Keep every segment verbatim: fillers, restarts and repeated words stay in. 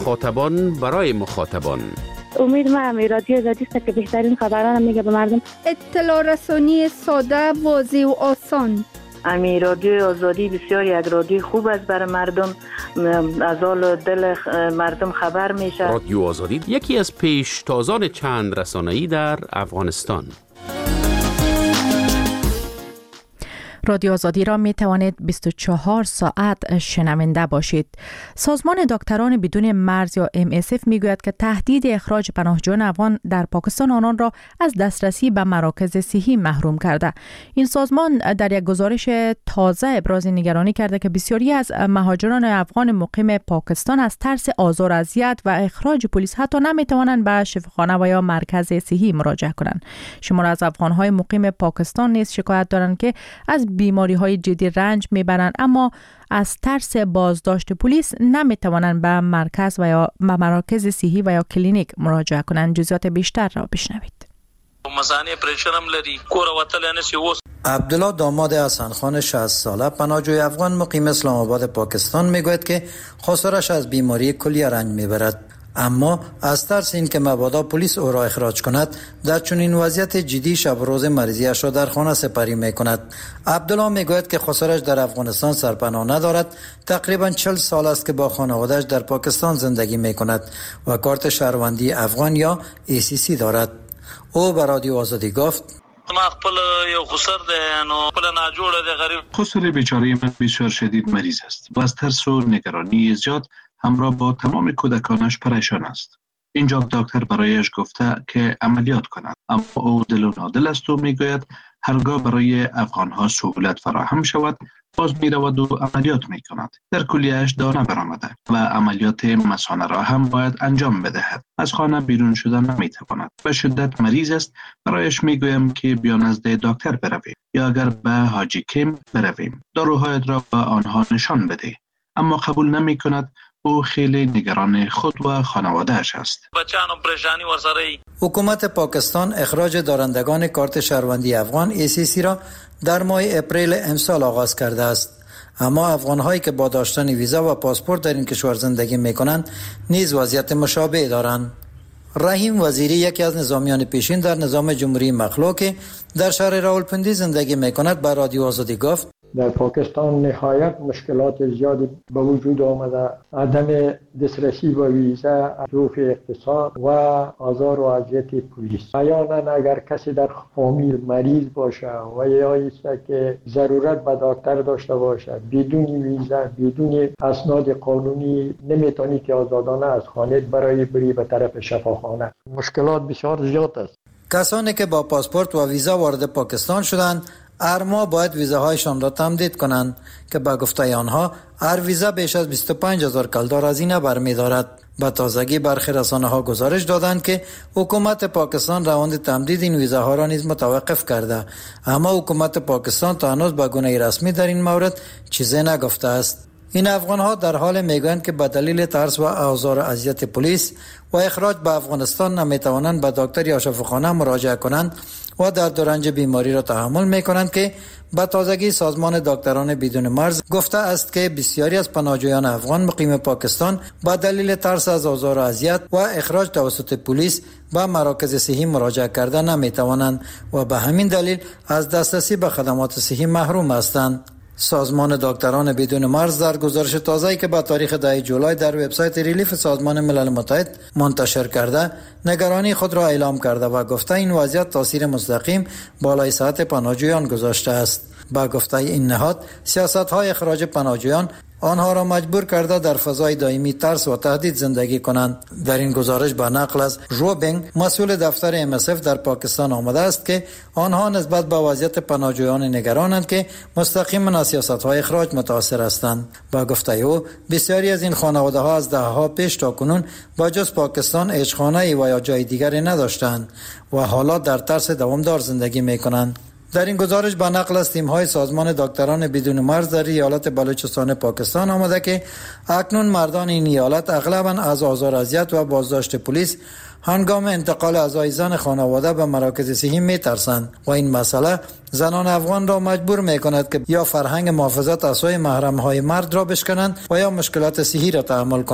مخاطبان برای مخاطبان. امید ما رادیو آزادی است که بهترین خبران میگه به مردم. اطلاع رسانی ساده، واضح و آسان. امی رادیو آزادی بسیار یک رادیو خوب است برای مردم، از حال دل مردم خبر میشه. رادیو آزادی یکی از پیشتازان چند رسانه‌ای در افغانستان. رادیو آزادی را می توانید بیست و چهار ساعت شنونده باشید. سازمان دکتران بدون مرز یا ام اس اف می گوید که تهدید اخراج پناهجویان افغان در پاکستان آنان را از دسترسی به مراکز صحی محروم کرده. این سازمان در یک گزارش تازه ابراز نگرانی کرده که بسیاری از مهاجران افغان مقیم پاکستان از ترس آزار و اذیت و اخراج پلیس حتی نمی توانند به شفاخانه و یا مرکز صحی مراجعه کنند. شمار از افغان‌های مقیم پاکستان نیز شکایت دارند که از بیماری های جدی رنج میبرند، اما از ترس بازداشت پلیس نمیتوانند به مرکز و یا به مراکز صحی و یا کلینیک مراجعه کنند. جزئیات بیشتر را بشنوید. مزانی پریشرم لري کور وتل انسی وس عبدالله داماد حسن خان شصت ساله پناهجوی افغان مقیم اسلام آباد پاکستان میگوید که خسارش از بیماری کلیه رنج میبرد، اما از ترس این که مبادا پلیس او را اخراج کند در چنین وضعیت جدی شب روز مریضیش را در خانه سپری می کند. عبدالله می گوید که خسارش در افغانستان سرپناه ندارد. تقریبا چهل سال است که با خانواده‌اش در پاکستان زندگی می کند و کارت شهروندی افغان یا ای سی سی دارد. او به رادیو آزادی گفت: ما خپل یو خسر ده نو خپل ناجوړه ده غریب. خسر بیچاره من بسیار شدید مریض است و از ترس و نگرانی زیاد همراه با تمام کودکانش پریشان است. اینجا دکتر برایش گفته که عملیات کند، اما او دل و نادل است و میگوید هرگاه برای افغانها سهولت فراهم شود باز می رود و عملیات می کند. در کلیهش دانه برآمده و عملیات مثانه را هم باید انجام بدهد. از خانه بیرون شدن نمی تواند. به شدت مریض است. برایش می گویم که بیا نزد دکتر برویم یا اگر به حاجی کیم برویم داروهایت را به آنها نشان بده، اما قبول نمی کند. او خیلی نگران خود و خانواده‌اش است. بچه‌انو پریشانی ورسره. حکومت پاکستان اخراج دارندگان کارت شهروندی افغان ای سی سی را در ماه اپریل امسال آغاز کرده است، اما افغان‌هایی که با داشتن ویزا و پاسپورت در این کشور زندگی می‌کنند نیز وضعیت مشابه دارند. رحیم وزیری یکی از نظامیان پیشین در نظام جمهوری مخلوع که در شهر راولپنڈی زندگی می‌کند به رادیو آزادی گفت: در پاکستان نهایت مشکلات زیادی به وجود آمده، عدم دسترسی به ویزا، ضعف اقتصاد و آزار و اذیت پلیس. احیانا اگر کسی در فامیل مریض باشه و یا ایست که ضرورت به دکتر داشته باشه، بدون ویزا بدون اسناد قانونی نمیتونی که آزادانه از خانه برای بری به طرف شفاخانه. مشکلات بسیار زیاد است. کسانی که با پاسپورت و ویزا وارد پاکستان شدند هر ماه باید ویزاهایشان را تمدید کنند که به گفته آنها هر ویزا بیش از بیست و پنج هزار کلدار هزینه برمی‌دارد. به تازگی برخی رسانه‌ها گزارش دادند که حکومت پاکستان روند تمدید این ویزاها را نیز متوقف کرده، اما حکومت پاکستان تا هنوز به گونه رسمی در این مورد چیزی نگفته است. این افغان‌ها در حال میگویند که به دلیل ترس و آزار و اذیت پلیس و اخراج به افغانستان نمیتوانند به دکتر یا شفاخانه مراجعه کنند و درد و رنج بیماری را تحمل میکنند که به تازگی سازمان دکتران بدون مرز گفته است که بسیاری از پناهجویان افغان مقیم پاکستان به دلیل ترس از آزار و اذیت و اخراج توسط پلیس به مراکز صحی مراجعه کرده نمیتوانند و به همین دلیل از دسترسی به خدمات صحی محروم هستند. سازمان دکتران بدون مرز در گزارش تازه‌ای که با تاریخ ده جولای در وبسایت ریلیف سازمان ملل متحد منتشر کرده نگرانی خود را اعلام کرده و گفته این وضعیت تاثیر مستقیم بالای صحت پناهجویان گذاشته است. با گفته این نهاد سیاست‌های اخراج پناهجویان آنها را مجبور کرده در فضای دائمی ترس و تهدید زندگی کنند. در این گزارش با نقل از روبینگ مسئول دفتر ام اس اف در پاکستان آمده است که آنها نسبت به وضعیت پناهجویان نگرانند که مستقیما از سیاست‌های اخراج متاثر هستند. با گفته او بسیاری از این خانواده‌ها از دهه‌ها پیش تا کنون با جز پاکستان هیچ و یا جای دیگری نداشتند و حالا در ترس دوامدار زندگی می‌کنند. در این گزارش با نقل از تیم‌های سازمان دکتران بدون مرز در ایالت بلوچستان پاکستان آمده که اکنون مردان این ایالت اغلباً از آزار و اذیت و بازداشت پلیس هنگام انتقال اعضای زن خانواده به مراکز صحی می‌ترسند و این مسئله زنان افغان را مجبور می‌کند که یا فرهنگ محافظت از سوی محرم‌های مرد را بشکنند و یا مشکلات صحی را تحمل کنند.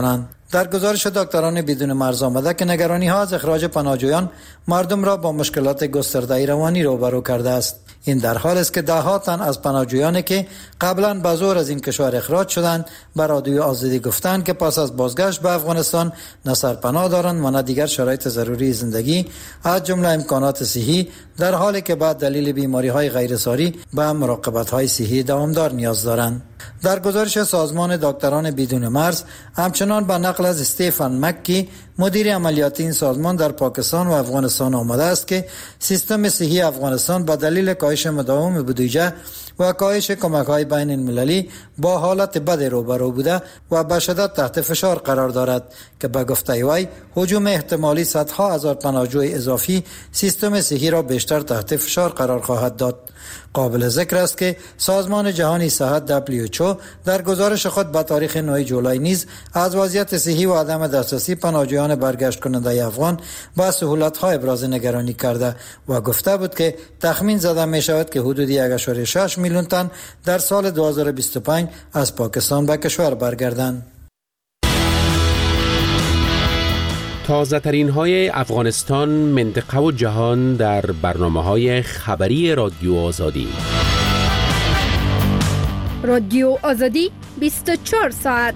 در گزارش دکتران بدون مرز آمده که نگرانی ها از اخراج پناهجویان مردم را با مشکلات گسترده روانی روبرو کرده است. این در حال است که ده ها تن از پناهجویانی که قبلا به زور از این کشور اخراج شدند بر رادیو آزادی گفتند که پس از بازگشت به افغانستان نه سرپناه دارند و نه دیگر شرایط ضروری زندگی از جمله امکانات صحی، در حالی که بعد دلیل بیماری های غیرساری به مراقبت های صحی دوامدار نیاز دارند. در گزارش سازمان دکتران بدون مرز همچنان به نقل از استیفن مکی مدیر عملیاتی این سازمان در پاکستان و افغانستان آمده است که سیستم صحی افغانستان با دلیل کاهش مداوم بودجه و کاهش کمک‌های بین المللی با حالت بد روبرو بوده و به شدت تحت فشار قرار دارد که به گفته وی هجوم احتمالی صدها هزار پناهجوی اضافی سیستم صحی را بیشتر تحت فشار قرار خواهد داد. قابل ذکر است که سازمان جهانی صحت دبلیو اچ او در گزارش خود به تاریخ نه جولای نیز از وضعیت صحی و عدم دسترسی پناهجویان برگشت کننده افغان با سهولت‌ها ابراز نگرانی کرده و گفته بود که تخمین زده می شود که حدود یک ممیز شش میلیون تن در سال دو هزار و بیست و پنج از پاکستان به کشور برگردند. تازه ترین های افغانستان، منطقه و جهان در برنامه های خبری رادیو آزادی. رادیو آزادی بیست و چهار ساعت.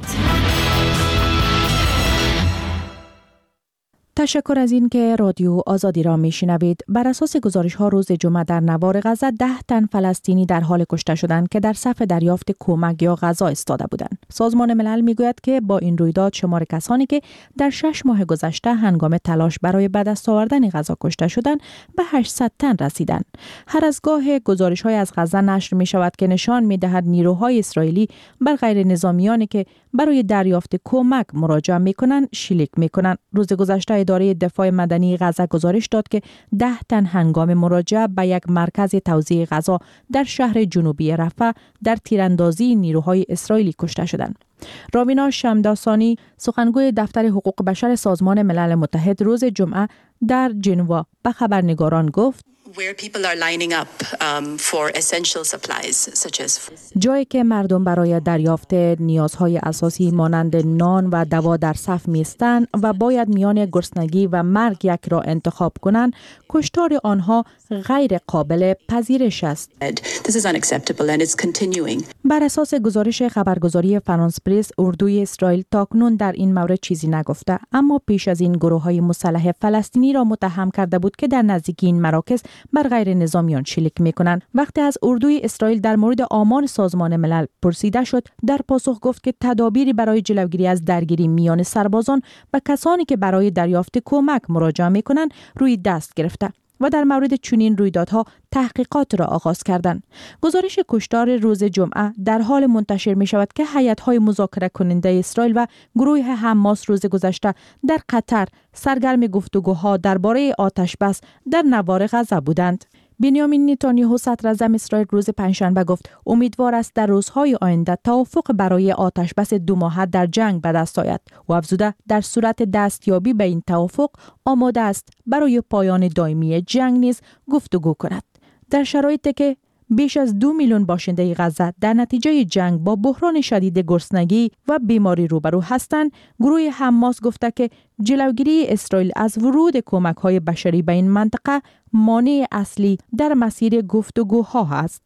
تشکر از این که رادیو آزادی را میشنوید. بر اساس گزارش ها روز جمعه در نوار غزه ده تن فلسطینی در حال کشته شدند که در صف دریافت کمک یا غذا ایستاده بودند. سازمان ملل میگوید که با این رویداد شمار کسانی که در شش ماه گذشته هنگام تلاش برای به دست آوردن غذا کشته شدند به هشتصد تن رسیدند. هر از گاه گزارش های از غزه نشر می شود که نشان می دهد نیروهای اسرائیلی بر غیر نظامیانی که برای دریافت کمک مراجعه می کنند شلیک می کنند. روز گذشته اداره دفاع مدنی غزه گزارش داد که ده تن هنگام مراجعه به یک مرکز توزیع غذا در شهر جنوبی رفح در تیراندازی نیروهای اسرائیلی کشته شدند. راوینا شمداسانی سخنگوی دفتر حقوق بشر سازمان ملل متحد روز جمعه در ژنوا به خبرنگاران گفت where people are lining up um, for essential supplies such as جایی که مردم برای دریافت نیازهای اساسی مانند نان و دوا در صف میستند و باید میان گرسنگی و مرگ یک را انتخاب کنند، کشتار آنها غیر قابل پذیرش است. This is unacceptable and it's continuing. بر اساس گزارش خبرگزاری فرانس پرس، اردوی اسرائیل تاکنون در این مورد چیزی نگفته، اما پیش از این گروه‌های مسلح فلسطینی را متهم کرده بود که در نزدیکی این مراکز بر غیر نظامیان شلیک می‌کنند. وقتی از اردوی اسرائیل در مورد آمار سازمان ملل پرسیده شد، در پاسخ گفت که تدابیری برای جلوگیری از درگیری میان سربازان و کسانی که برای دریافت کمک مراجعه می‌کنند روی دست گرفته و در مورد چنین رویدادها تحقیقات را آغاز کردند. گزارش کشتار روز جمعه در حال منتشر می شود که هیئت‌های مذاکره کننده اسرائیل و گروه حماس روز گذشته در قطر سرگرم گفتگوها درباره آتش بس در نوار غزه بودند. بنیامین نتانیاهو صدراعظم اسرائیل روز پنجشنبه گفت امیدوار است در روزهای آینده توافق برای آتش بس دو ماهه در جنگ به دست آید و افزوده در صورت دستیابی به این توافق آماده است برای پایان دائمی جنگ نیز گفتگو کند. در شرایطی که بیش از دو میلیون باشنده غزه در نتیجه جنگ با بحران شدید گرسنگی و بیماری روبرو هستند، گروه حماس گفته که جلوگیری اسرائیل از ورود کمک‌های بشری به این منطقه مانع اصلی در مسیر گفتگوها است.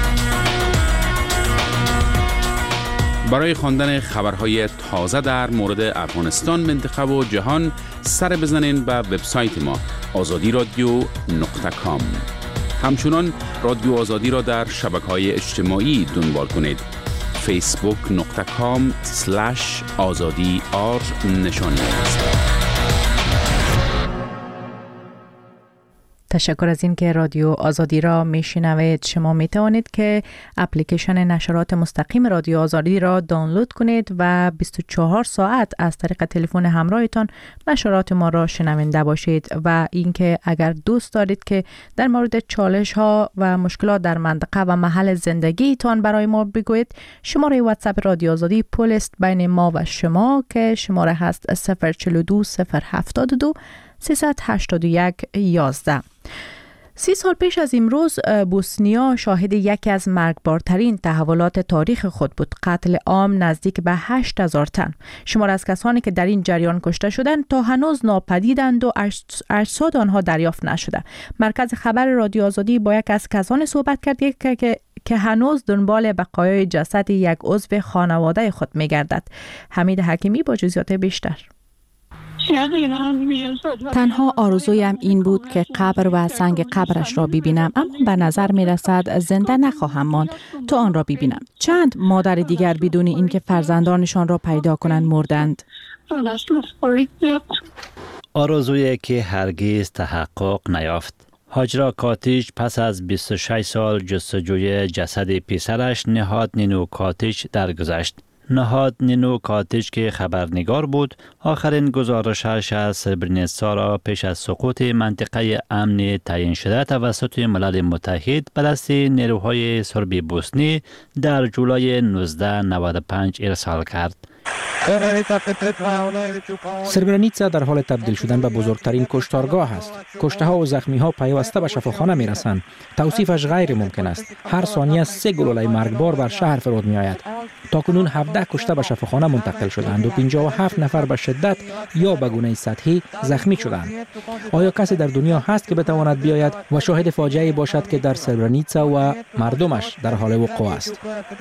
برای خواندن خبرهای تازه در مورد افغانستان، منطقه و جهان سر بزنین به وبسایت ما آزادی رادیو نقطه کام. همچنان رادیو آزادی را در شبکه‌های اجتماعی دنبال کنید. فیسبوک نقطه کام سلش آزادی آر نشانی است. تشکر از این که رادیو آزادی را میشنوید. شما می توانید که اپلیکیشن نشرات مستقیم رادیو آزادی را دانلود کنید و بیست و چهار ساعت از طریق تلفن همراهتان نشرات ما را شنونده باشید. و اینکه اگر دوست دارید که در مورد چالش ها و مشکلات در منطقه و محل زندگیتان برای ما بگویید، شماره واتساپ رادیو آزادی پول است بین ما و شما که شماره هست صفر چهل و دو صفر هفتاد و دو سیصد و هشتاد و یک یازده. سی سال پیش از امروز بوسنیا شاهد یکی از مرگبارترین تحولات تاریخ خود بود. قتل عام نزدیک به هشت هزار تن. شمار از کسانی که در این جریان کشته شدند تا هنوز ناپدیدند و اجساد آنها دریافت نشده. مرکز خبر رادیو آزادی با یک از کسانی صحبت کرد که که هنوز دنبال بقایای جسد یک عضو خانواده خود می‌گردد. حمید حکیمی با جزئیات بیشتر. تنها آرزویم این بود که قبر و سنگ قبرش را ببینم، اما به نظر می رسد زنده نخواهم ماند تا آن را ببینم. چند مادر دیگر بدون اینکه فرزندانشان را پیدا کنند مردند. آرزویی که هرگز تحقق نیافت. هاجرا کاتیچ پس از بیست و شش سال جستجوی جسد پسرش نهاد نینو کاتیچ درگذشت. نهاد نینو کاتیچ که خبرنگار بود، آخرین گزارشش از سربرنیتسا را پیش از سقوط منطقه امن تعیین شده توسط ملل متحد به دست نیروهای سرب بوسنی در جولای نوزده نود و پنج ارسال کرد. سربرنیتسا در حال تبدیل شدن به بزرگترین کشتارگاه است. کشته ها و زخمی ها پیوسته به شفاخانه می رسند. توصیفش غیر ممکن است. هر ثانیه سه گلوله مرگبار بر شهر فرود می آید. تاکنون هفده کشته به شفاخانه منتقل شدند و پنجاه و هفت نفر به شدت یا به گونه سطحی زخمی شدند. آیا کسی در دنیا هست که بتواند بیاید و شاهد فاجعه‌ای باشد که در سربرنیتسا و مردمش در حال وقوع است؟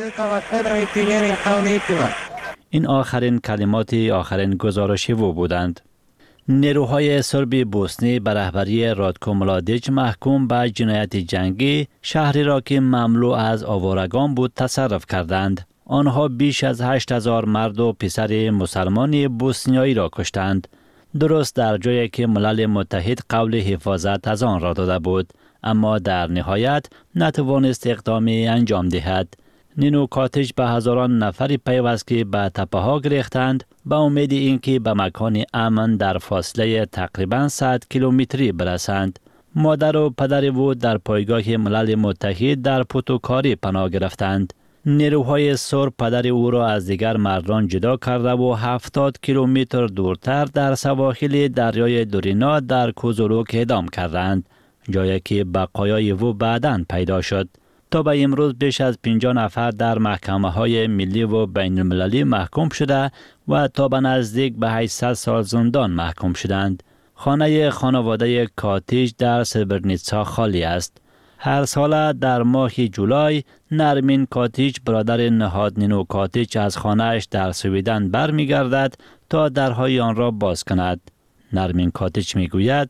این آخرین کلمات آخرین گزارش او بودند. نیروهای سرب بوسنی به رهبری رادکو ملادیچ محکوم به جنایت جنگی شهری را که مملو از آوارگان بود تصرف کردند. آنها بیش از هشت هزار مرد و پسر مسلمانی بوسنیایی را کشتند. درست در جایی که ملل متحد قول حفاظت از آن را داده بود، اما در نهایت نتوانست اقدامی انجام دهد. نینو کاتیچ به هزاران نفری پیوست که به تپه ها گریختند به امید اینکه به مکان امن در فاصله تقریباً صد کیلومتری برسند. مادر و پدر او در پایگاه ملل متحد در پوتوکاری پناه گرفتند. نیروهای سرب پدر او را از دیگر مردان جدا کرده و هفتاد کیلومتر دورتر در سواحل دریای دورینا در کوزولوک اعدام کردند، جایی که بقایای او بعداً پیدا شد. تا به امروز بیش از پنجاه نفر در محکمه های ملی و بین المللی محکوم شده و تا به نزدیک به هشتصد سال زندان محکوم شدند. خانه خانواده کاتیچ در سربرنیتسا خالی است. هر سال در ماه جولای نرمین کاتیچ برادر نهاد نینو کاتیچ از خانه‌اش در سویدن برمیگردد تا درهای آن را باز کند. نرمین کاتیچ میگوید: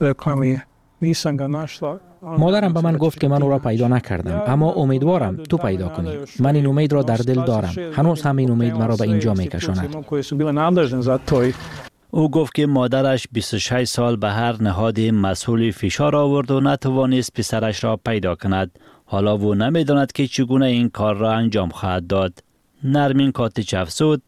مادرم به من گفت که من او را پیدا نکردم، اما امیدوارم تو پیدا کنی. من این امید را در دل دارم. هنوز هم این امید مرا به اینجا میکشاند. او گفت که مادرش بیست و شش سال به هر نهاد مسئول فشار آورد و نتوانست پسرش را پیدا کند. حالا او نمیداند که چگونه این کار را انجام خواهد داد. نرمین کاتیچ افزود: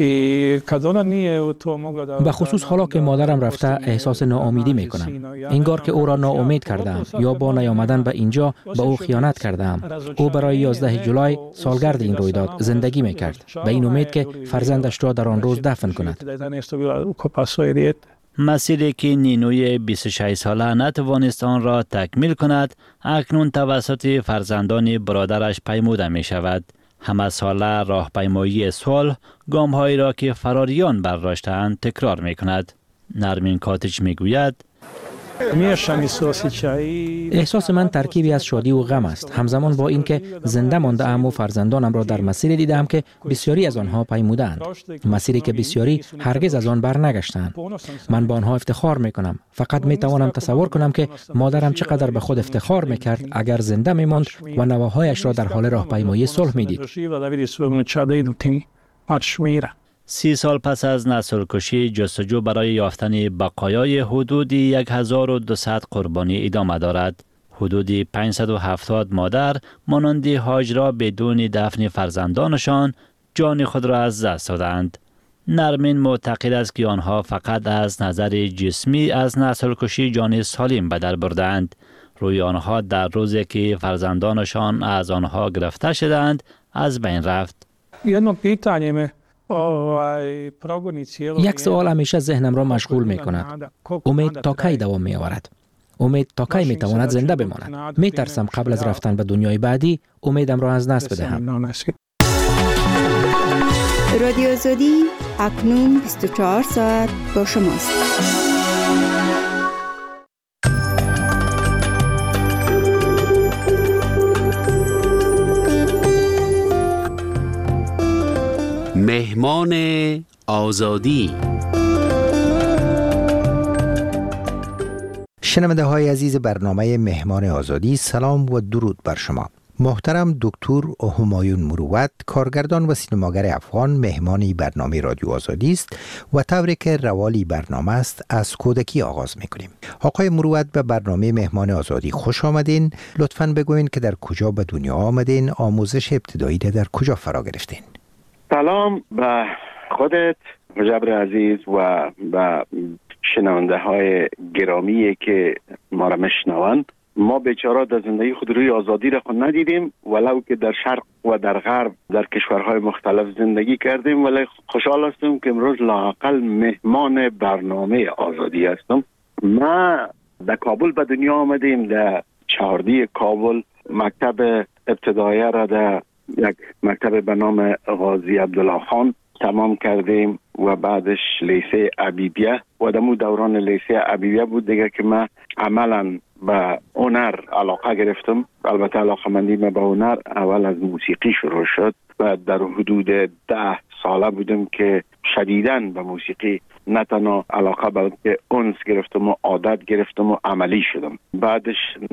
به خصوص حالا که مادرم رفته احساس ناامیدی می کنم. انگار که او را ناامید کردم یا با نیامدن به اینجا به او خیانت کردم. او برای یازده جولای سالگرد این رویداد زندگی می کرد، به این امید که فرزندش را در آن روز دفن کند. مسیری که نینوی بیست و شش ساله نتوانست آن را تکمیل کند، اکنون توسط فرزندان برادرش پیموده می شود. همه ساله راهپیمایی صلح گام‌هایی را که فراریان برداشته‌اند تکرار می‌کند. نرمین کاتیچ می‌گوید: احساس من ترکیبی از شادی و غم است، همزمان با اینکه زنده مانده ام و فرزندانم را در مسیری دیدم که بسیاری از آنها پیمودند، مسیری که بسیاری هرگز از آن برنگشتند. من با آنها افتخار میکنم. فقط میتوانم تصور کنم که مادرم چقدر به خود افتخار میکرد اگر زنده میماند و نوه‌هایش را در حال راهپیمایی صلح میدید. سی سال پس از نسل کشی، جستجو برای یافتن بقایای حدود هزار و دویست قربانی ادامه دارد. حدود پانصد و هفتاد مادر مانند هاجرا بدون دفن فرزندانشان جان خود را از دست دادند. نرمین معتقد است که آنها فقط از نظر جسمی از نسل کشی جان سالم به در بردند. روی آنها در روزی که فرزندانشان از آنها گرفته شدند از بین رفت. یک سوال همیشه ذهنم را مشغول می کند. امید تا کی دوام می آورد؟ امید تا کی میتواند زنده بماند؟ میترسم قبل از رفتن به دنیای بعدی امیدم را از دست بدهم. رادیو آزادی اکنون بیست و چهار ساعت با شماست. مهمان آزادی. شنونده های عزیز برنامه مهمان آزادی، سلام و درود بر شما. محترم دکتر همایون مروت، کارگردان و سینماگر افغان، مهمانی برنامه رادیو آزادی است و طوری که روالی برنامه است از کودکی آغاز میکنیم. آقای مروت، به برنامه مهمان آزادی خوش آمدین. لطفاً بگوین که در کجا به دنیا آمدین، آموزش ابتدایی در کجا فرا گرفتین؟ سلام به خودت مجبر عزیز و به شنونده های گرامی که ما را میشنوند. ما بیچاره در زندگی خود روی آزادی را خود ندیدیم، ولو که در شرق و در غرب در کشورهای مختلف زندگی کردیم، ولی خوشحال هستم که امروز لااقل مهمان برنامه آزادی هستم. ما در کابل به دنیا آمدیم، در چهاردی کابل مکتب ابتدایی را در یک مکتب به نام غازی عبدالله خان تمام کردیم و بعدش لیسه عبیبیه و دمو دوران لیسه عبیبیه بود دیگه که من عملا به هنر علاقه گرفتم. البته علاقه مندی من به هنر اول از موسیقی شروع شد و در حدود ده ساله بودم که شدیداً به موسیقی نه تنها علاقه بلکه انس گرفتم و عادت گرفتم و عملی شدم. بعدش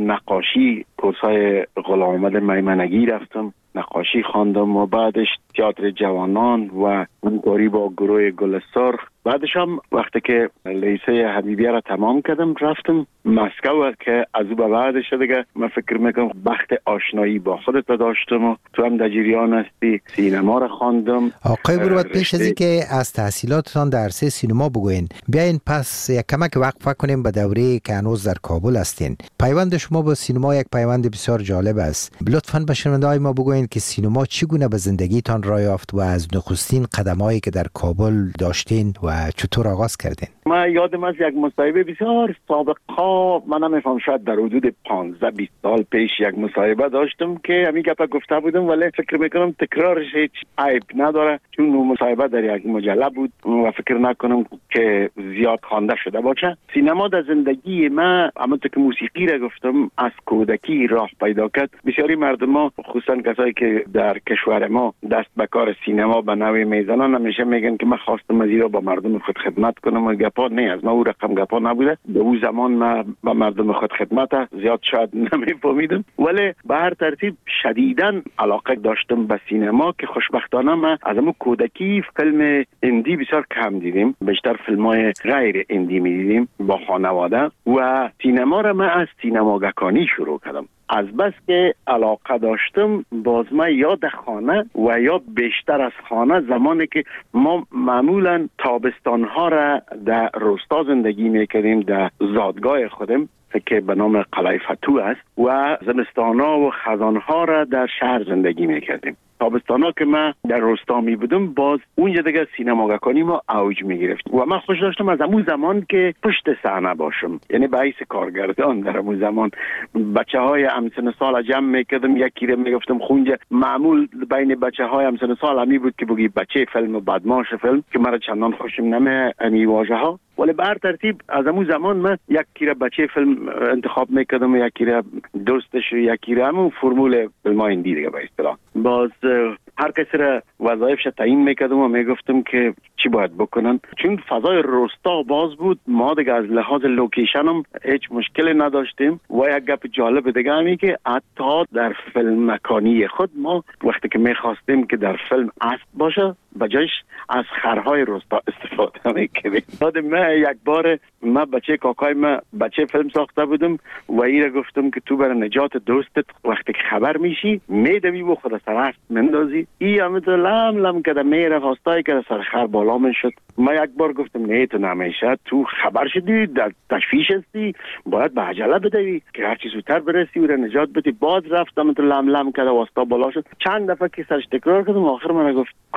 نقاشی، کورسای غلام محمد میمنگی رفتم، نقاشی خواندم و بعدش تئاتر جوانان و همکاری با گروه گل سرخ. بعدش هم وقتی که لیسه حبیبیه را تمام کردم رفتم مسکو که از او به بعدش دیگه من فکر میکنم بخت آشنایی با خودت داشتم و تو هم در جریان هستی. سینما را خواندم. آقای مروت، پیش از اینکه از تحصیلاتتان در عرصه سینما بگوین، بیاین پس یک کمک وقفه کنیم به دوره که هنوز در کابل هستین. پیوند شما با سینما یک پیوند بسیار جالب است. لطفاً به شنونده‌های ما بگوین که سینما چگونه به زندگیتان راه یافت و از نخستین قدمایی که در کابل داشتین و چطور آغاز کردین؟ من یادم از یک مصاحبه بسیار سابقا، من نمیفهم شاید در حدود پانزده بیست سال پیش یک مصاحبه داشتم که همین گپ گفته بودم، ولی فکر میکنم تکرارش هیچ عیب نداره چون مصاحبه در یک مجله بود و فکر نکنم که زیاد خوانده شده باشه. سینما در زندگی من همونطور که موسیقی را گفتم از کودکی راه پیدا کرد. بسیاری مردم ما خصوصا کسایی که در کشور ما دست به کار سینما به نوعی میزنن همیشه میگن که من خواستم از ایران با مردم خود خدمت کنم و گپا نه از ما او رقم گپا نبوده. به اون زمان من با مردم خود خدمت زیاد شاید نمیفهمیدم، ولی به هر ترتیب شدیداً علاقه داشتم به سینما که خوشبختانه من از همون کودکی فیلم هندی بسیار کم دیدیم، بیشتر فیلم‌های غیر هندی می‌دیدیم با خانواده و سینما را من از سینماگکانی شروع کردم. از بس که علاقه داشتم باز ما یا در خانه و یا بیشتر از خانه، زمانی که ما معمولا تابستانها را در روستا زندگی میکردیم در زادگاه خودم که به نام قلعه فتوح است و زمستانها و خزانها را در شهر زندگی میکردیم. تابستانا که من در روستا می بودم باز اونجا دیگه سینماگکانی ما اوج می گرفت و من خوش داشتم از همون زمان که پشت صحنه باشم، یعنی به حیث کارگردان در همون زمان بچه های همسن سال جمع می کردم، یکی رو می گفتم خونجا. معمول بین بچه های همسن سال همی بود که بگی بچه فیلم و بدماش فیلم که مرا چندان خوشم نمی امی واژه ها، ولی به هر ترتیب از همون زمان من یکی را بچه فیلم انتخاب می کردم و یکی را دوستش و یکی را همون فرمول فیلم های هندی دیگه به اصطلاح. باز هر کسی را وظایفش تعیین میکردم و میگفتم که چی باید بکنن، چون فضای روستا باز بود. ما دیگه از لحاظ لوکیشن هم هیچ مشکلی نداشتیم و یک گپ جالب دیگه همی که حتی در فیلم مکانی خود ما وقتی که میخواستیم که در فیلم اسب باشه بجایش از خرهای روستا استفاده میکردیم. یادم من یک بار من بچه کاکای من بچه فیلم ساخته بودم و ایره گفتم که تو برای نجات دوستت وقتی که خبر میشی میدوی و خود سر اسب مندازی. ای همه تو لم لم کده میره خواستایی که سر خر بالا میشد. من یک بار گفتم نه تو نمیشه، تو خبر شدی در تشویش هستی، باید به عجله بدوی که هر چی زودتر برسی و نجات بدی. باز رفتم تو لم لم کده واسطا بالا شد. چند دفعه که سرش تکرار کردم آخر من گفت کلگیم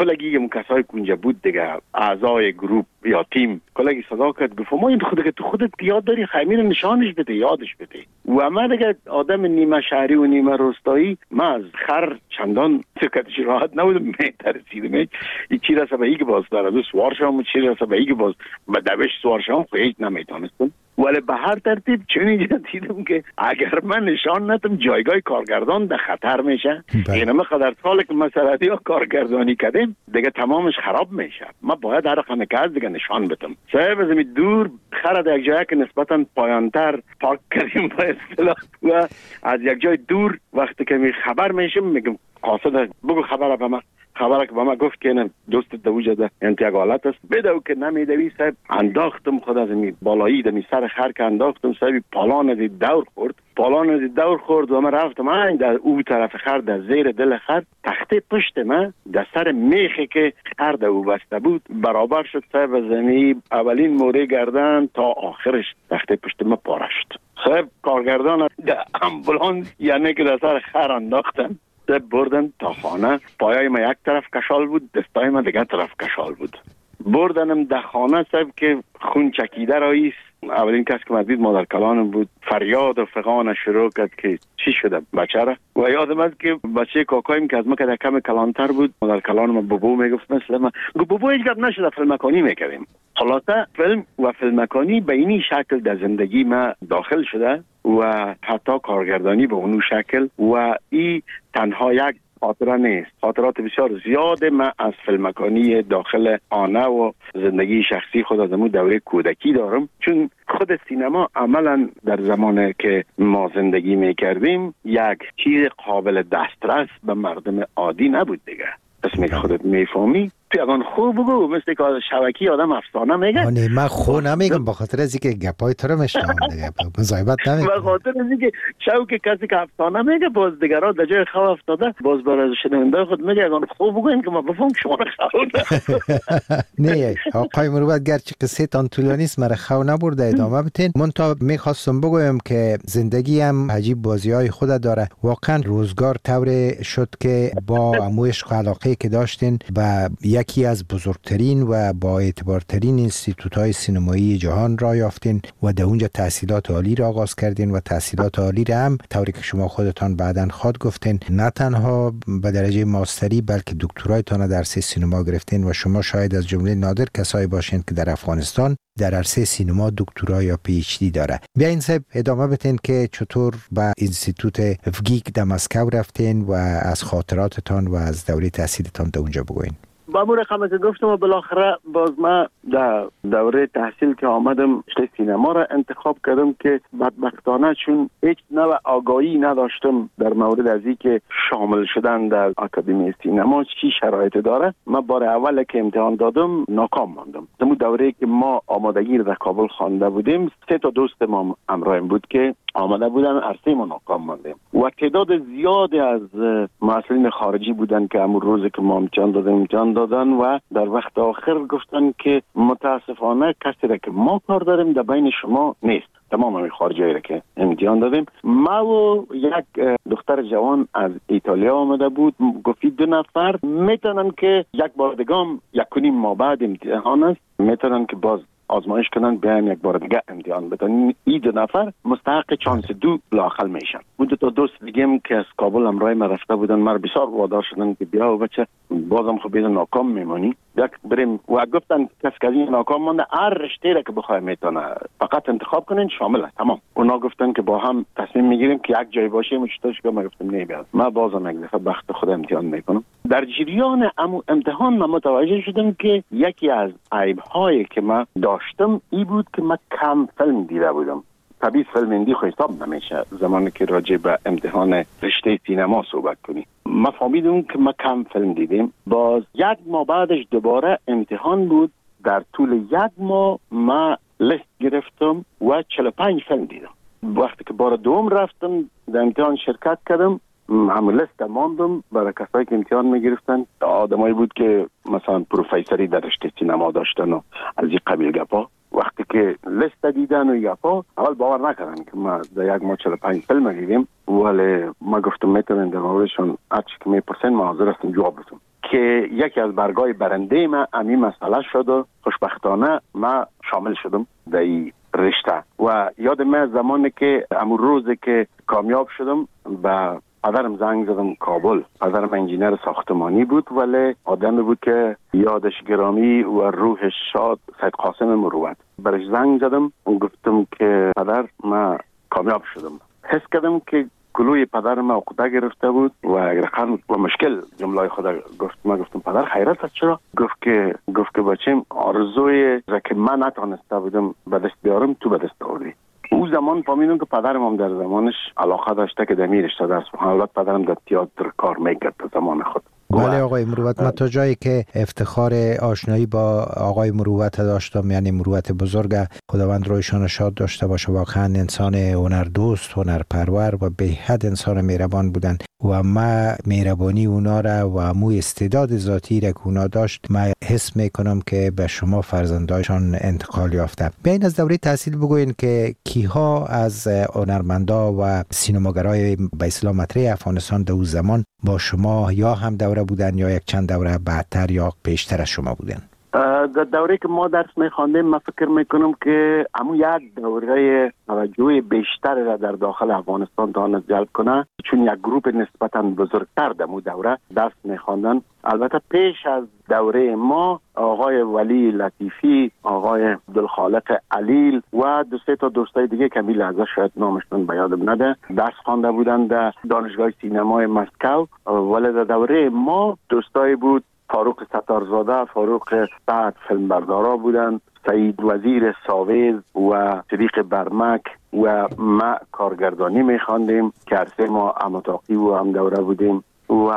اون کسایی که اونجا بود دیگه، اعضای گروپ یا تیم، کلاگی صدا کرد گفت ما این خود که تو خودت یاد داری خمیر نشانش بده، یادش بده. و من دیگه آدم نیمه شهری و نیمه روستایی، من از خر چندان سکتش راحت نبودم، می ترسیدم این چی رسه به ای که باز داره دو سوار شام و چی رسه به ای که باز به دوش سوار شام خود هیچ نمیتونستم. ولی به هر ترتیب چون اینجا دیدم که اگر من نشان ندم جایگاه کارگردان در خطر میشه. این همه قدر ساله که مسئله ها کارگردانی کردیم دیگه تمامش خراب میشه. ما باید هر رقم که از دیگه نشان بدم. صاحب از این دور خرد یک جایی که نسبتا پایانتر پارک کردیم با اصطلاح و از یک جای دور وقتی که می خبر میشم میگم قاصد بگو خبر به من. خبره که با ما گفت که نه دوست دوجه ده انتقالات است بدو که نمیدوی صاحب انداختم خود از این بالایی دمی سر خر که انداختم صاحب پالان از دور خورد پالان از دور خورد و من رفتم این در او طرف خر در زیر دل خر تخته پشت من در سر میخی که خر در او بسته بود برابر شد صاحب زمین اولین موره گردن تا آخرش تخته پشت من پاره شد. صاحب کارگردان در امبولانس یعنی که در سر خر انداختم بردن تا خانه. پایای ما یک طرف کشال بود، دستای ما دیگه طرف کشال بود. بردنم در خانه صاحب که خون چکیده راییست. اولین کس که مدید مادر کلانم بود. فریاد و فغان شروع کرد که چی شده بچه را. و یادم است که بچه کاکایم که از ما که در کم کلانتر بود مادر کلانم بابو میگفت مثل ما گفت بابو هیچ گپ نشده فیلمکانی میکردیم. حالاتا فیلم و فیلمکانی به اینی شکل در زندگی ما داخل شده و حتی کارگردانی به اونو شکل و ای تنها یک خاطره نیست. خاطرات بسیار زیاد من از فیلمکانی داخل آنه و زندگی شخصی خود از امون دوره کودکی دارم، چون خود سینما عملا در زمانی که ما زندگی میکردیم یک چیز قابل دسترس به مردم عادی نبود دیگه. اسمی خودت میفهمی تو اگان خوب بگو مثل که شبکی آدم افسانه میگه. آنه من خو نمیگم با خاطر از اینکه گپای تو رو میشنم دیگه مزایبت نمیگم. با خاطر از اینکه شوک کسی که افسانه میگه باز دیگرها در جای خو افتاده باز برای شنونده خود میگه اگان خوب بگو این که ما بفهم شما رو خو نه آقای مروت گرچه قصه تان طولانی است مرا خو نبرده ادامه بتین. من تا میخواستم بگویم که زندگی هم عجیب بازی های خود داره. واقعا روزگار طور شد که با عشق و علاقه که داشتین و یکی از بزرگترین و با اعتبارترین انستیتوت‌های سینمایی جهان را یافتین و در اونجا تحصیلات عالی را آغاز کردین و تحصیلات عالی را هم طوری که شما خودتان بعداً خود گفتین نه تنها به درجه ماستری بلکه دکترایتان در عرصه سینما گرفتین و شما شاید از جمله نادر کسایی باشین که در افغانستان در عرصه سینما دکترا یا پی اچ دی داره. بیاین صاحب ادامه بدین که چطور به انستیتوت افگیک در مسکو رفتین و از خاطراتتان و از دوره تحصیلتان در اونجا بگوین. با مور خمه که گفتم و بالاخره باز ما در دوره تحصیل که آمدم رشته سینما را انتخاب کردم که بدبختانه چون هیچ نوع آگاهی نداشتم در مورد از این که شامل شدن در آکادمی سینما چی شرایط داره. من بار اول که امتحان دادم ناکام ماندم. در دوره که ما آمادگی در کابل خوانده بودیم سه تا دوست ما همراهیم بود که آمده بودن عرصه ما ناکام ماندیم و تعداد زیادی از مسئولین خارجی بودن که امروز روزی که ما امتحان دادیم امتحان دادن و در وقت آخر گفتن که متاسفانه کسی را که ما کار داریم در بین شما نیست. تمام همین خارجی را که امتحان دادیم ما و یک دختر جوان از ایتالیا آمده بود گفتی دو نفر میتونن که یک بار دیگه یک کنیم ما بعد امتحان است میتونن که باز آزمایش کنن بیایم یک بار دیگه امتحان بدن. این دو نفر مستحق چانس دو لااقل میشن. بود تا دوست دیگه که از کابل همراه ما رفته بودن مر بسیار وادار شدن که بیا و بچه بازم خب بیدن ناکام میمانی یک بریم و گفتن کسی که این ناکام مانده هر رشته را که بخواه میتونه فقط انتخاب کنین شامل است تمام. اونا گفتن که با هم تصمیم میگیریم که یک جای باشیم و چطورش که ما گفتم نه بیاد ما بازم یک دفعه بخت خود امتحان میکنم. در جریان امو امتحان من متوجه شدم که یکی از عیب‌هایی که ما داشتم ای بود که من کم فیلم دیده بودم. طبیعی فیلم هندی خو حساب نمیشه زمانی که راجع به امتحان رشته سینما صحبت کنی. ما فهمیدم که ما کم فیلم دیدیم. باز یک ماه بعدش دوباره امتحان بود. در طول یک ماه ما لیست گرفتم و چهل و پنج فیلم دیدم. وقتی که بار دوم رفتم در امتحان شرکت کردم همون لیست ماندم برای کسایی که امتحان میگرفتن. آدمایی بود که مثلا پروفیسوری در رشته سینما داشتن و از این قبیل گپا. وقتی که لیست دیدن و گپا اول باور نکردن که ما در یک ماه چهل و پنج فیلم دیدیم ولی ما گفتم میتونن در موردشون هرچی که میپرسن ما حاضر هستم جواب بدم. که یکی از برگای برنده ما همین مسئله شد و خوشبختانه ما شامل شدم در این رشته. و یاد من زمانی که امون روزی که کامیاب شدم به پدرم زنگ زدم کابل. پدرم انجینر ساختمانی بود ولی آدمی بود که یادش گرامی و روحش شاد سید قاسم مروت. برش زنگ زدم و گفتم که پدر ما کامیاب شدم. حس کردم که کلوی پدر ما عقده گرفته بود و رقم و مشکل جمله خدا گفت. ما گفتم پدر خیرت است چرا؟ گفت که گفت که بچم آرزوی را که من نتونسته بودم به دست بیارم تو به دست آوردی. او زمان فهمیدم که پدرم هم در زمانش علاقه داشته که در رشته درس بخونه. البته پدرم در تئاتر کار میکرد در زمان خود. بله آقای مروت، من تا جایی که افتخار آشنایی با آقای مروت داشتم، یعنی مروت بزرگ، خداوند رویشان شاد داشته باشه، واقعا انسان هنردوست، هنرپرور و به حد انسان مهربان بودن و ما مهربانی اونا را و مو استعداد ذاتی را که اونا داشت ما حس میکنم که به شما فرزندایشان انتقال یافته. بیاین از دوره تحصیل بگوین که کیها از هنرمندا و سینماگرای به اصطلاح مطرح افغانستان در اون زمان با شما یا هم دوره بودن یا یک چند دوره بعدتر یا پیشتر از شما بودن؟ در دوره که ما درس میخواندیم من فکر میکنم که همون یک دوره توجه بیشتر را در داخل افغانستان تواند جلب کنه، چون یک گروپ نسبتا بزرگتر در اون دوره درس میخواندن. البته پیش از دوره ما آقای ولی لطیفی، آقای عبدالخالق علیل و دو سه تا دوستای دیگه که می لحظه شاید نامشون به یادم نده درس خوانده بودن در دانشگاه سینمای مسکو. ولی در دوره ما دوستای بود فاروق ستارزاده، فاروق سعد فیلمبردارا بودن، سعید وزیر ساویز و صدیق برمک و ما کارگردانی میخواندیم که عرصه ما امتاقی و هم دوره بودیم و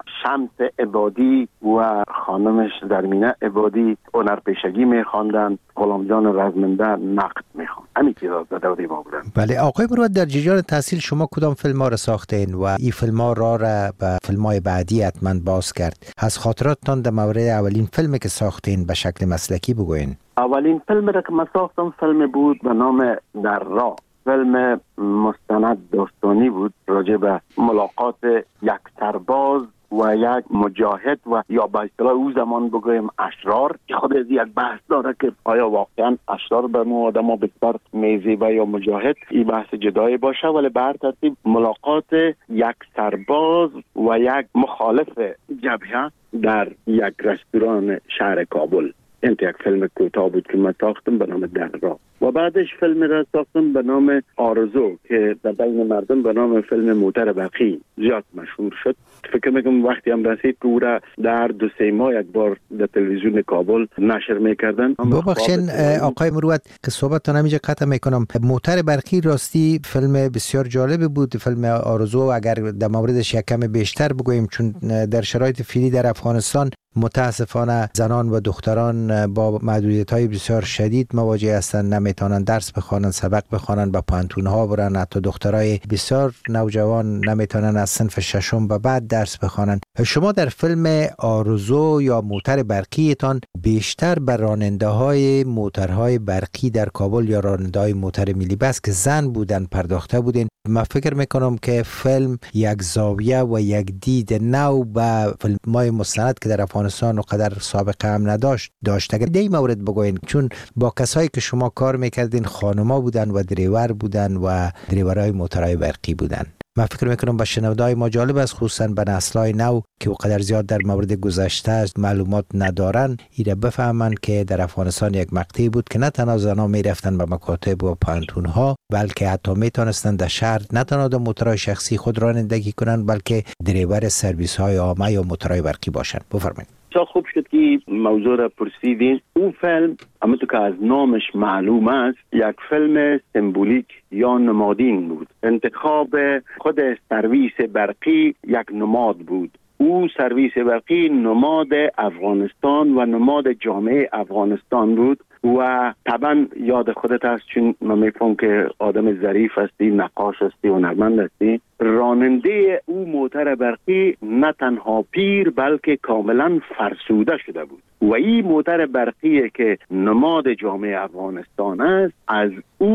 شمس عبادی و خانمش درمینه عبادی هنرپیشگی میخواندن، غلام جان رزمنده نقد میخواند. همین چیزا در دوره ما بودن. بله آقای مروت، در جریان تحصیل شما کدام فیلم ها را ساختین و این فیلم ها را را به فیلم های بعدی حتما باز کرد؟ از خاطراتتان در مورد اولین فیلمی که ساختین به شکل مسلکی بگوین. اولین فیلم را که من ساختم فیلم بود به نام در راه. فیلم مستند داستانی بود راجع به ملاقات یک سرباز و یک مجاهد و یا به اصطلاح او زمان بگویم اشرار، که خود از یک بحث داره که آیا واقعا اشرار به ما آدم ها بسیار میزیبه یا مجاهد، این بحث جدایی باشه. ولی بر ترتیب ملاقات یک سرباز و یک مخالف جبهه در یک رستوران شهر کابل. این یک فیلم کوتاه بود که من ساختم به نام در راه و بعدش فیلم را ساختم به نام آرزو که در بین مردم به نام فیلم موتر برقی زیاد مشهور شد. فکر میکنم وقتی هم رسید که او را در دو سه ماه یک بار در تلویزیون کابل نشر میکردن. ببخشین آقای مروت که صحبتتان همینجا قطع میکنم. موتر برقی راستی فیلم بسیار جالب بود. فیلم آرزو اگر در موردش یک کم بیشتر بگوییم، چون در شرایط فعلی در افغانستان متاسفانه زنان و دختران با محدودیت‌های بسیار شدید مواجه هستند، نمیتونن درس بخوانن، سبق بخوانن، با پانتون‌ها برن. حتی دخترای بسیار نوجوان نمیتونن از صنف ششم و بعد درس بخوانن. شما در فیلم آرزو یا موتر برقیتان بیشتر بر راننده‌های موترهای برقی در کابل یا راننده‌های موتر ملی بس که زن بودن پرداخته بودین. من فکر میکنم که فیلم یک زاویه و یک دید نو به فیلم‌های مستند که در افغانستان وقدر سابقه هم نداشت داشت. اگر دی مورد بگوین، چون با کسایی که شما کار میکردین خانما بودن و دریور بودن و دریورای موترهای برقی بودن. من فکر میکنم با شنونده‌های ما جالب است، خصوصا به نسل‌های نو که وقدر زیاد در مورد گذشته معلومات ندارن، ایره بفهمن که در افغانستان یک مقطعی بود که نه تنها زنان میرفتن به مکاتب و پانتون‌ها، بلکه حتی میتونستن در شهر نه تنها در موترهای شخصی خود رانندگی کنن، بلکه دریور سرویس‌های عامه یا موترهای برقی باشن. بفرمایید. بسیار خوب شد که موضوع را پرسیدین. اون فیلم همونطور که از نامش معلوم است یک فیلم سمبولیک یا نمادین بود. انتخاب خود سرویس برقی یک نماد بود. او سرویس برقی نماد افغانستان و نماد جامعه افغانستان بود و طبعا یاد خودت هست، چون من میفهم که آدم ظریف هستی، نقاش هستی، هنرمند هستی. راننده او موتر برقی نه تنها پیر بلکه کاملا فرسوده شده بود و این موتر برقی که نماد جامعه افغانستان است، از او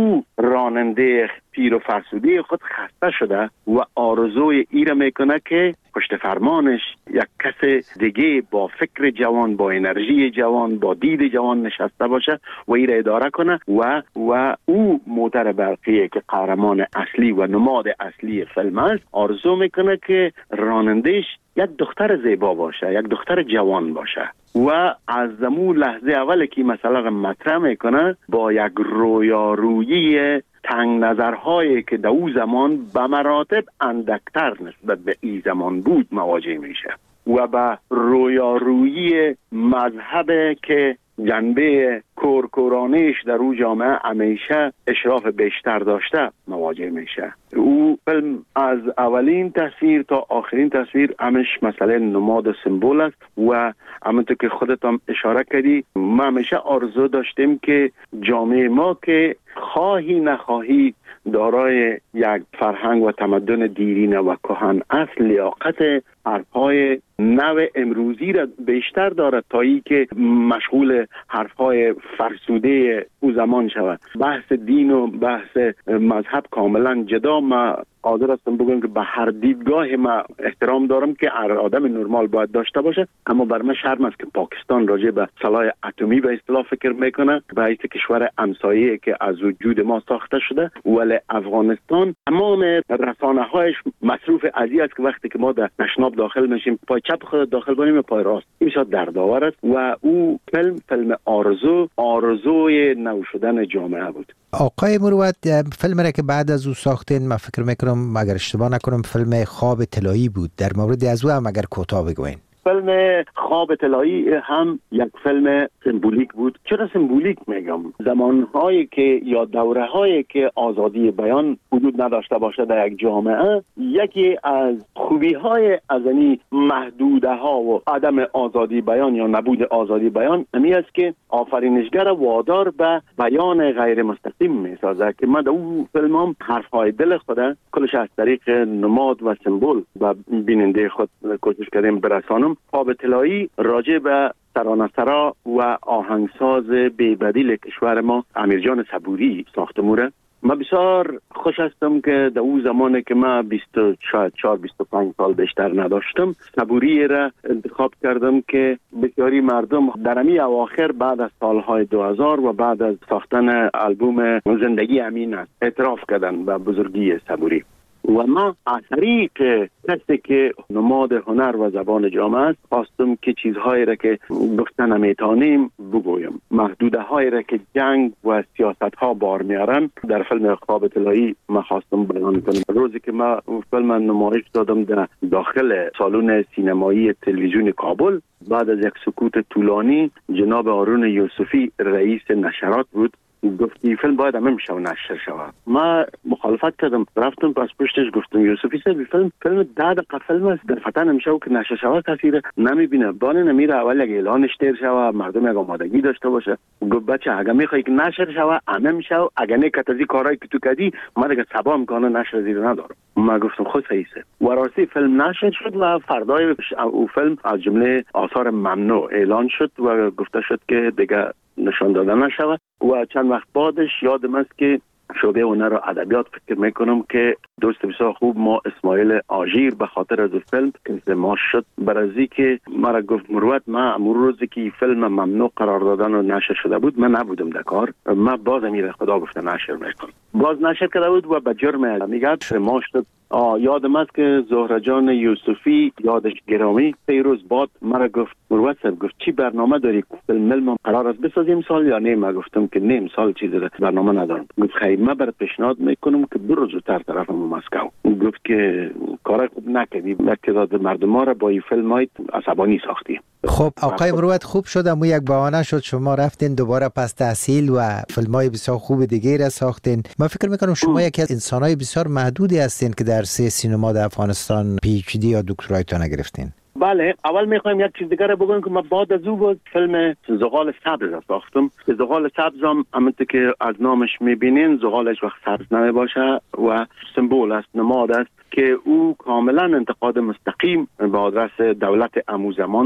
راننده پیر و فرسوده خود خسته شده و آرزوی ای را میکنه که پشت فرمانش یک کس دیگه با فکر جوان، با انرژی جوان، با دید جوان نشسته باشه و ای را اداره کنه و و او موتر برقیه که قهرمان اصلی و نماد اصلی فیلم است، آرزو میکنه که رانندهش یک دختر زیبا باشه، یک دختر جوان باشه و از زمون لحظه اولی که مثلا مطرح میکنه با یک رویارویی تنگ نظرهایی که در او زمان به مراتب اندکتر نسبت به این زمان بود مواجه میشه و به رویارویی مذهب که جنبه کورکورانیش در او جامعه همیشه اشراف بیشتر داشته مواجه میشه. او فیلم از اولین تصویر تا آخرین تصویر همش مسئله نماد سمبول است و همونطور که خودت هم اشاره کردی ما همیشه آرزو داشتیم که جامعه ما که خواهی نخواهی دارای یک فرهنگ و تمدن دیرینه و کهن اصل لیاقت حرفهای نو امروزی را بیشتر دارد تا ای که مشغول حرفهای فرسوده او زمان شود. بحث دین و بحث مذهب کاملا جدا. ما قادر هستم بگم که به هر دیدگاه ما احترام دارم که هر آدم نرمال باید داشته باشه، اما بر من شرم است که پاکستان راجع به سلاح اتمی به اصطلاح فکر میکنه به حیث کشور همسایه که از وجود ما ساخته شده، ولی افغانستان تمام رسانه هایش مصروف ازی است که وقتی که ما در نشناب داخل میشیم پای چپ خود داخل کنیم و پای راست، این شاید دردآور است و او فیلم فیلم آرزو آرزوی نو شدن جامعه بود. آقای مروت، فیلم را که بعد از او ساختین من فکر میکنم اگر اشتباه نکنم فیلم خواب طلایی بود، در مورد از او هم اگر کوتاه بگوین. فیلم خواب طلایی هم یک فیلم سمبولیک بود. چرا سمبولیک میگم؟ زمانهایی که یا دوره‌هایی که آزادی بیان وجود نداشته باشه در یک جامعه، یکی از خوبی‌های از این محدوده‌ها و عدم آزادی بیان یا نبود آزادی بیان همین است که آفرینشگر وادار به بیان غیر مستقیم میسازه که من در اون فیلم هم حرف‌های دل خود کلش از طریق نماد و سمبول و بیننده خود کوشش کردیم برسانم. خواب طلایی راجع به ترانه‌سرا و آهنگساز بی‌بدیل کشور ما امیرجان صبوری ساخته موره. من بسیار خوش هستم که در اون زمانی که من بیست و چهار بیست و پنج سال بیشتر نداشتم صبوری را انتخاب کردم که بسیاری مردم در امی اواخر بعد از سالهای دو هزار و بعد از ساختن آلبوم زندگی امین است اعتراف کردن به بزرگی صبوری و ما از طریق کسی که نماد هنر و زبان جامعه است خواستم که چیزهایی را که گفتن نمیتونیم بگویم، محدوده هایی را که جنگ و سیاست ها بار میارن در فیلم خواب طلایی ما خواستم بیان کنم. روزی که ما فیلم نمایش دادم در داخل سالن سینمایی تلویزیون کابل، بعد از یک سکوت طولانی جناب هارون یوسفی رئیس نشرات بود گفتی فیلم باید همه میشه و نشر شود. ما مخالفت کردم، رفتم پس پشتش گفتم یوسفی صاحب فیلم فیلم ده دقیقه فیلم است، در فتن نمیشه که نشر شود کسی را نمیبینه، بانه نمیره اول یک اعلانش تیر شود مردم یک آمادگی داشته باشه. گفت بچه اگه میخوای که نشر شود همه میشه، اگه نه کتازی کارایی که تو کردی ما دیگه سبا میکنه نشر زیر ندارم. ما گفتم خود صحیحه و راستی فیلم نشر شد و فردای او فیلم از جمله آثار ممنوع اعلان شد و گفته شد که دیگه نشان داده نشود و چند وقت بعدش یادم است که شعبه هنر و ادبیات فکر میکنم که دوست بسیار خوب ما اسماعیل آژیر به خاطر از فیلم که ما شد برازی که مرا گفت مروت ما امور روزی که فیلم ممنوع قرار دادن و نشر شده بود من نبودم در کار، ما باز امیر خدا گفته نشر میکنم، باز نشر کرده بود و به جرم میگه ما شد. یادم است که زهره جان یوسفی یادش گرامی سه روز بعد مرا گفت مروت صاحب گفت چی برنامه داری فیلم ملم قرار است بسازیم سال یا نه؟ من گفتم که نیم سال چیزی برنامه ندارم. گفت خیر من برات پیشنهاد میکنم که برو زودتر طرف مسکو. گفت که کار خوب نکردی، تعداد مردم ها را با این فیلم های عصبانی ساختی. خب آقای مروت خوب شد امو یک بهانه شد شما رفتین دوباره پس تحصیل و فیلم های بسیار خوب دیگه را ساختین. من فکر میکنم شما یکی از انسان های بسیار محدودی هستین که در سه سینما در افغانستان پی اچ دی یا دکترایتون گرفتین. بله، اول میخوایم یک چیز دیگه رو بگم که من بعد از او بود فیلم زغال سبز ساختم. زغال سبز هم همونطور که از نامش میبینین زغالش وقت سبز نمی باشه و سمبول است، نماد است که او کاملا انتقاد مستقیم به آدرس دولت امو زمان بود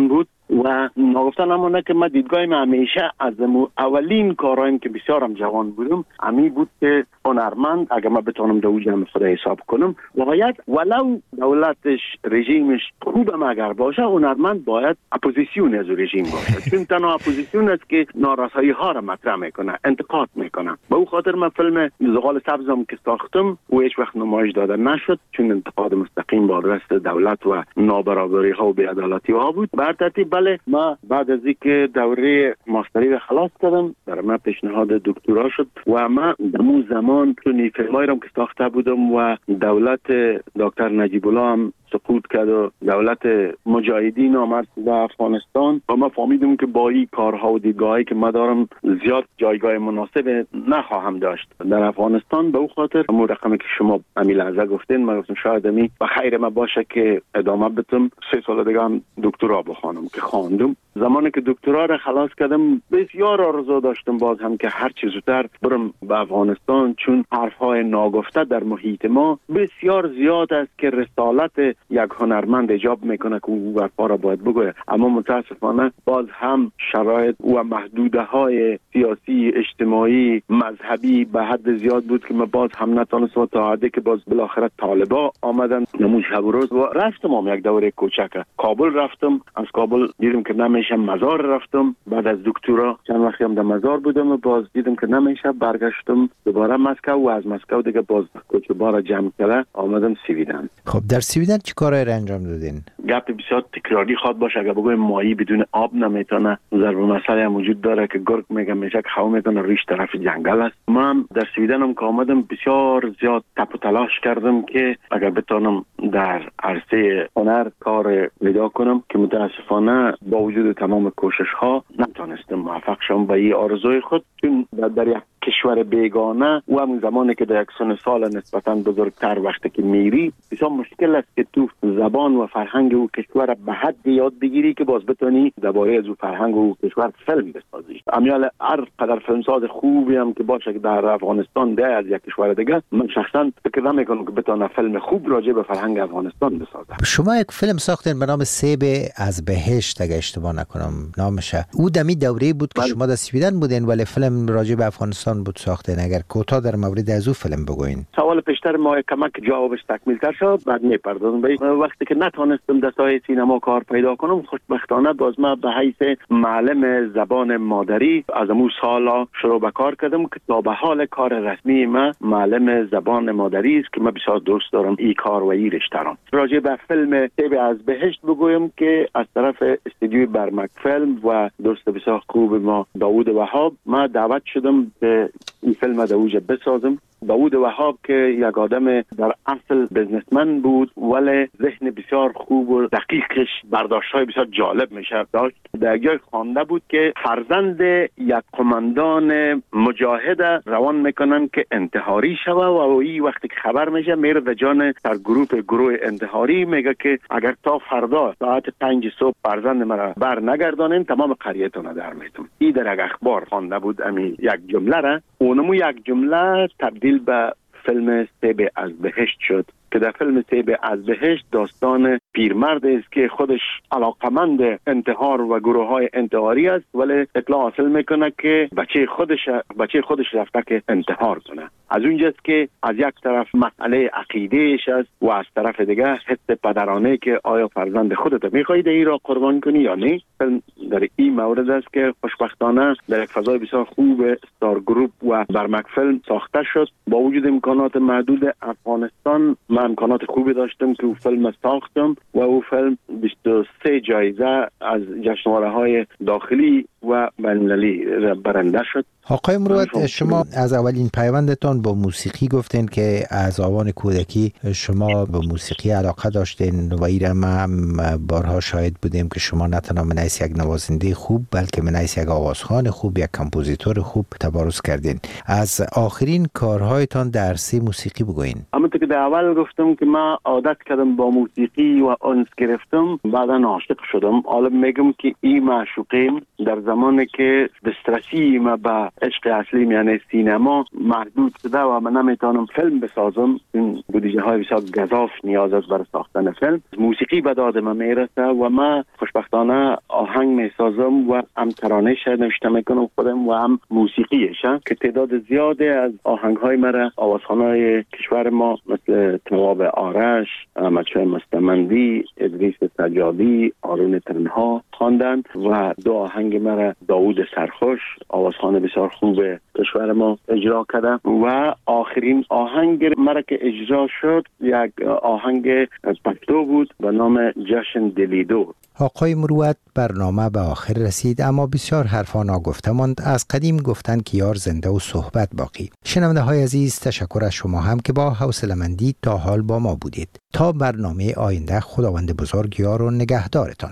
و نگفتن همونه که من دیدگاهیم همیشه از اولین کارهایم که بسیارم جوان بودم امی بود که هنرمند اگر من بتونم دو جمع خدا حساب کنم باید ولو دولتش رژیمش خوبم اگر باشه هنرمند باید اپوزیسیون از رژیم باشه چون تنها اپوزیسیون است که نارسایی ها را مطرح میکنه انتقاد میکنه. به او خاطر من فیلم زغال سبزم که ساختم و هیچ وقت نمایش داده نشد چون انتقاد مستقیم با دست دولت و نابرابری ها و بی‌عدالتی ها بود. بر ترتیب بله ما بعد از اینکه دوره ماستری را خلاص کردم در من پیشنهاد دکترا شد و ما در زمان چون فیلمایی را که ساخته بودم و دولت دکتر نجیب الله هم سقوط کرد و دولت مجاهدین آمد در افغانستان و ما فهمیدم که با این کارها و دیدگاهی که ما دارم زیاد جایگاه مناسب نخواهم داشت در افغانستان. به او خاطر همون رقمی که شما امی لحظه گفتین ما گفتم شاید امی و خیر ما باشه که ادامه بدم سه سال دیگه هم دکترا بخوانم که خواندم. زمانی که دکترا را خلاص کردم بسیار آرزو داشتم باز هم که هر چه زودتر برم به افغانستان چون حرفهای ناگفته در محیط ما بسیار زیاد است که رسالت یک هنرمند ایجاب میکنه که او برپا را باید بگوید، اما متاسفانه باز هم شرایط و محدوده های سیاسی اجتماعی مذهبی به حد زیاد بود که ما باز هم نتونستم تا حدی که باز بالاخره طالبا آمدن نمون شب و روز و رفتم هم یک دوره کوچک کابل رفتم. از کابل دیدم که نمیشه مزار رفتم. بعد از دکترا چند وقتی هم در مزار بودم و باز دیدم که نمیشه برگشتم دوباره مسکو و از مسکو دیگه باز کوچه بارا جمع کرده آمدم سویدن. خب در سویدن چی کارایی را انجام دادین؟ گپ بسیار تکراری خواد باشه اگر بگویم ماهی بدون آب نمیتونه. ضرب مسئله هم وجود داره که گرگ میگه میشه که خواهو میتونه ریش طرف جنگل است. من در سویدن هم که آمدم بسیار زیاد تپ و تلاش کردم که اگر بتونم در عرصه هنر کار پیدا کنم که متاسفانه با وجود تمام کوشش ها نتونستم موفق شم به این آرزوی خود چون در یک کشور بیگانه و همون زمانی که در یک سن سال نسبتاً بزرگتر وقتی که میری بسیار مشکل است که تو زبان و فرهنگ و کشور به حد یاد بگیری که باز بتونی درباره از فرهنگ و کشور فیلم بسازی. امیال هر قدر فیلمساز خوبی هم که باشه که در افغانستان ده از یک کشور دیگه من شخصا فکر نمیکنم که بتونه فیلم خوب راجع به فرهنگ افغانستان بسازه. شما یک فیلم ساختین به نام سیب از بهشت اگه اشتباه نکنم نامشه. او دمی دوره بود که بل... شما در سویدن بودین ولی فیلم راجع به افغانستان بود ساختین. اگر کوتاه در مورد از او فیلم بگوین. سوال پیشتر ما کمک جوابش تکمیل تر شد بعد میپردازم به وقتی که نتونستم در ساحه سینما کار پیدا کنم خوشبختانه باز ما به حیث معلم زبان مادری از امو سالا شروع به کار کردم که تا به حال کار رسمی ما معلم زبان مادری است که من بسیار دوست دارم این کار و این رشته را. راجع به فیلم سیب از بهشت بگویم که از طرف استودیوی برمک فیلم و دوست بسیار خوب ما داوود وهاب ما دعوت شدم که این فیلم در اوج بسازم. داوود وهاب که یک آدم در اصل بزنسمن بود ولی ذهن بسیار خوب و دقیقش برداشت‌های بسیار جالب میشه داشت. در جای خوانده بود که فرزند یک قماندان مجاهد روان میکنن که انتحاری شوه و این وقتی که خبر میشه میره در جان در گروه گروه انتحاری میگه که اگر تا فردا ساعت پنج صبح فرزند مرا بر نگردانین تمام قریه‌تون در میتم. این در یک اخبار خوانده بود امی یک جمله را اونمو یک جمله تبدیل به فیلم سیب از بهشت شد که در فیلم سیب از بهشت داستان پیرمرد است که خودش علاقمند انتحار و گروه های انتحاری است ولی اطلاع حاصل میکنه که بچه خودش بچه خودش رفته که انتحار کنه. از اونجاست که از یک طرف مسئله عقیدهش است و از طرف دیگه حس پدرانه که آیا فرزند خودت میخواهی این را قربان کنی یا نه. فیلم در این مورد است که خوشبختانه در یک فضای بسیار خوب استار گروپ و برمک فیلم ساخته شد. با وجود امکانات محدود افغانستان من امکانات خوبی داشتم که او فیلم ساختم و او فیلم بیست و سه جایزه از جشنواره‌های داخلی و بین‌المللی برنده شد. آقای مروت شما از اولین پیوندتان با موسیقی گفتین که از آوان کودکی شما به موسیقی علاقه داشتین و ایرم هم بارها شاهد بودیم که شما نه تنها منیس یک نوازنده خوب بلکه منیس یک آوازخوان خوب یک کمپوزیتور خوب تبارز کردین. از آخرین کارهایتان در عرصه موسیقی بگوین. همونطور که در اول گفتم که من عادت کردم با موسیقی و انس گرفتم بعدا عاشق شدم. حالا میگم که این معشوقیم در زمانی که دسترسی ما به عشق اصلی یعنی سینما محدود شده و من نمیتونم فیلم بسازم، این بودجه های بسیار گزاف نیاز است برای ساختن فیلم، موسیقی به داد من میرسه و من خوشبختانه آهنگ میسازم و هم ترانه‌اش نوشته میکنم خودم و هم موسیقیش، که تعداد زیاده از آهنگ های مرا آوازخوان‌های کشور ما مثل تواب آرش، احمدشاه مستمندی، ادریس سجادی، آرون تنها خواندند و دو آهنگ مرا داوود سرخوش آوازخوان بسیار خوب کشور ما اجرا کرده و آخرین آهنگ مرا که اجرا شد یک آهنگ پشتو بود به نام جشن دلیدو. آقای مروت، برنامه به آخر رسید اما بسیار حرفا ناگفته ماند. از قدیم گفتند که یار زنده و صحبت باقی. شنونده های عزیز، تشکر از شما هم که با حوصله‌مندی تا حال با ما بودید. تا برنامه آینده، خداوند بزرگ یار و نگهدارتان.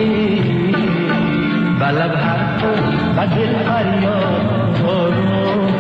بلب حرف و بدل فریاد